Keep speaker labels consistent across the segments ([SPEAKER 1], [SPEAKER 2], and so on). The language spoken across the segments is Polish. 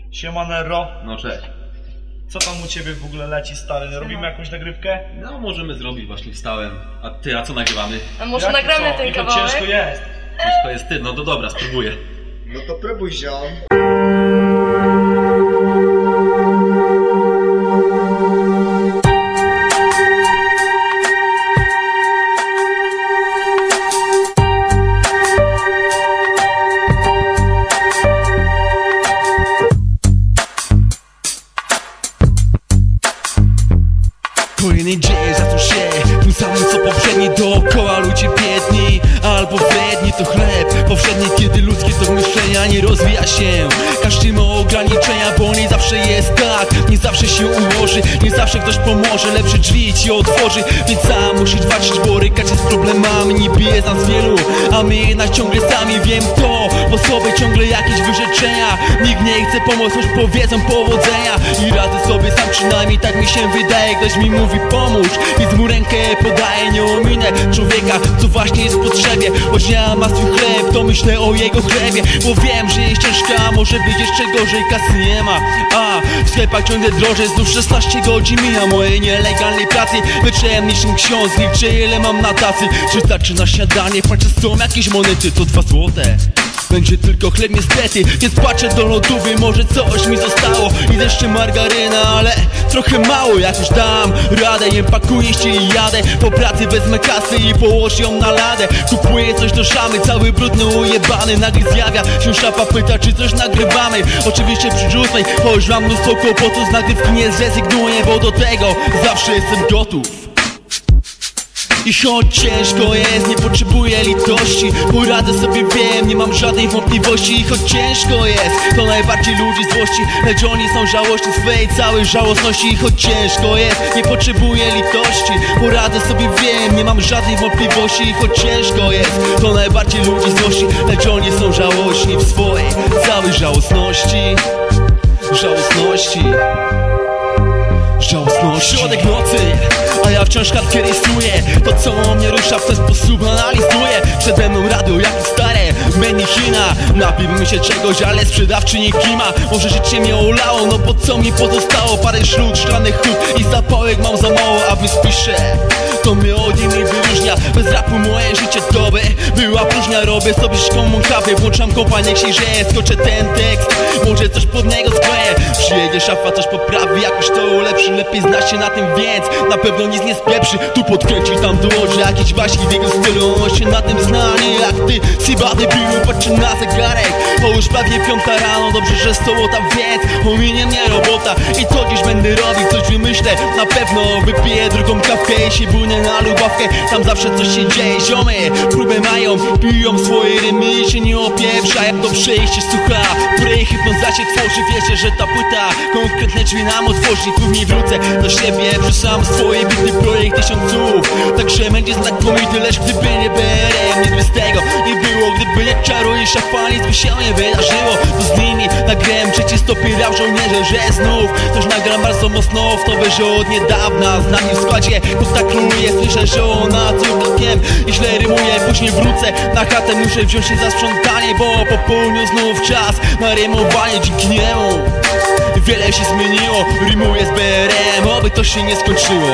[SPEAKER 1] Siemanero,
[SPEAKER 2] No cześć.
[SPEAKER 1] co tam u ciebie w ogóle leci, stary? Robimy jakąś nagrywkę?
[SPEAKER 2] No możemy zrobić, właśnie wstałem. A co nagrywamy?
[SPEAKER 3] A może
[SPEAKER 1] Jak
[SPEAKER 3] nagramy
[SPEAKER 1] co?
[SPEAKER 3] ten
[SPEAKER 1] I to
[SPEAKER 3] kawałek?
[SPEAKER 1] ciężko jest.
[SPEAKER 2] To jest ty, no to dobra, spróbuję.
[SPEAKER 4] No to próbuj, ziom.
[SPEAKER 5] Kolejny dzień zaczął się tym samym co poprzedni. Dookoła ludzie biedni albo wredni. To chleb powszedni, kiedy ludzkie tok myślenia nie rozwija się. Każdy ma ograniczenia, bo nie zawsze jest tak. Nie zawsze się ułoży, nie zawsze ktoś pomoże. Lepsze drzwi ci otworzy, więc sam musisz walczyć, borykać się z problemami. Niby jest nas wielu, a my jednak ciągle sami. Wiem to, bo sobie ciągle jakieś wyrzeczenia. Nikt nie chce pomóc, choć powiedzą powodzenia. I radzę sobie sam, przynajmniej tak mi się wydaje. Ktoś mi mówi pomóż, więc mu rękę podaję. Nie ominę człowieka, co właśnie jest w potrzebie. Choć ja ma swój chleb, to myślę o jego chlebie. Bo wiem, że jest ciężka, może być jeszcze gorzej. Kasy nie ma, a w sklepach ciągle drożej. Znów 16 godzin mija mojej nielegalnej pracy. Wyczułem niczym ksiądz, liczę ile mam na tacy. Czy starczy na śniadanie, patrzę są jakieś monety, to 2 złote. Będzie tylko chleb niestety, więc patrzę do lodówy, może coś mi zostało. I jeszcze margaryna, ale trochę mało. Jak już dam radę, jem, pakuję się i jadę. Po pracy wezmę kasę i położę ją na ladę. Kupuję coś do szamy, cały brudny, ujebany. Nagle zjawia się szapa, pyta czy coś nagrywamy. Oczywiście przyrzucaj, choć mam mnóstwo kłopotów. Z nagrywki nie zrezygnuję, bo do tego zawsze jestem gotów. I choć ciężko jest, nie potrzebuję litości. Poradzę sobie, wiem, nie mam żadnej wątpliwości. I choć ciężko jest, to najbardziej ludzi złości. Lecz oni są żałośni swej całej żałosności. I choć ciężko jest, nie potrzebuję litości. Poradzę sobie, wiem, nie mam żadnej wątpliwości. I choć ciężko jest, to najbardziej ludzi złości. Lecz oni są żałośni w swojej całej żałosności. Żałosności. Środek nocy, a ja wciąż kartkę rysuję. To co mnie rusza w ten sposób analizuję. Przede mną radio jak stare menu China. Napiłbym się czegoś, ale sprzedawczy nie klima. Może życie mnie olało, no po co mi pozostało? Parę ślub, szklanych hut i zapałek mam za mało. A wyspiszę, to mnie od innych wyróżnia. Bez rapu moje życie to by była próżnia. Robię sobie szkołą kawę, włączam kompa, niech się grzeje. Skoczę ten tekst, może coś pod niego skleję. Przyjedzie szafa, coś poprawi, jakoś to ulepszy. Lepiej zna się na tym, więc na pewno nic nie spieprzy. Tu podkręci, tam dołoży jakieś baśki w jego stylu. On się na tym zna, nie jak ty, Siba debilu. Patrzę na zegarek, bo już prawie 5 rano. Dobrze, że sobota, więc ominie mnie robota. I co dziś będę robił, coś wymyślę. Na pewno wypiję drugą kawkę i się bunę na lubawkę. Tam zawsze coś się dzieje, ziomy próbę mają, piją swoje rymy i się nie opieprzają. Do przejście słucha, której hipnozacie tworzy. Wierzę, że ta płyta konkretne drzwi nam otworzy. Później wrócę do siebie, wrzucam swoje bity, projekt 1000 słów. Także będzie znakomity, lecz gdyby nie BRM, nic by z tego nie było. Gdyby nie czaruje szafa, nic by się nie wydarzyło. To z nimi nagrałem 3 stopień rap żołnierze, że znów też nagram bardzo mocno w to, że od niedawna z nami w składzie kontaktuję. Słyszę, że ona córkiem i źle rymuje. Później wrócę na chatę, muszę wziąć się za sprzątanie, bo po południu znów czas na rymowanie. Dzięki niemu wiele się zmieniło, rimuję z BRM, oby to się nie skończyło.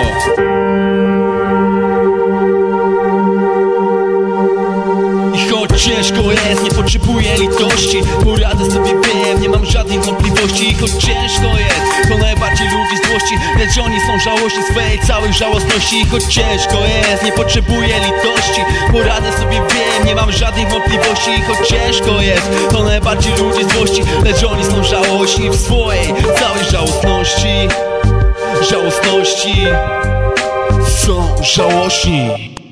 [SPEAKER 5] I choć ciężko jest, nie potrzebuję litości. Poradzę sobie, wiem, nie mam żadnych wątpliwości. I choć ciężko jest, to najbardziej ludzi złości. Lecz oni są żałośni swej całej żałosności. I choć ciężko jest, nie potrzebuję litości. Poradzę sobie, wiem, nie mam żadnych wątpliwości. I choć ciężko jest, to najbardziej ludzi złości. Lecz oni są żałośni w swojej całej żałosności. Żałosności. Są żałośni.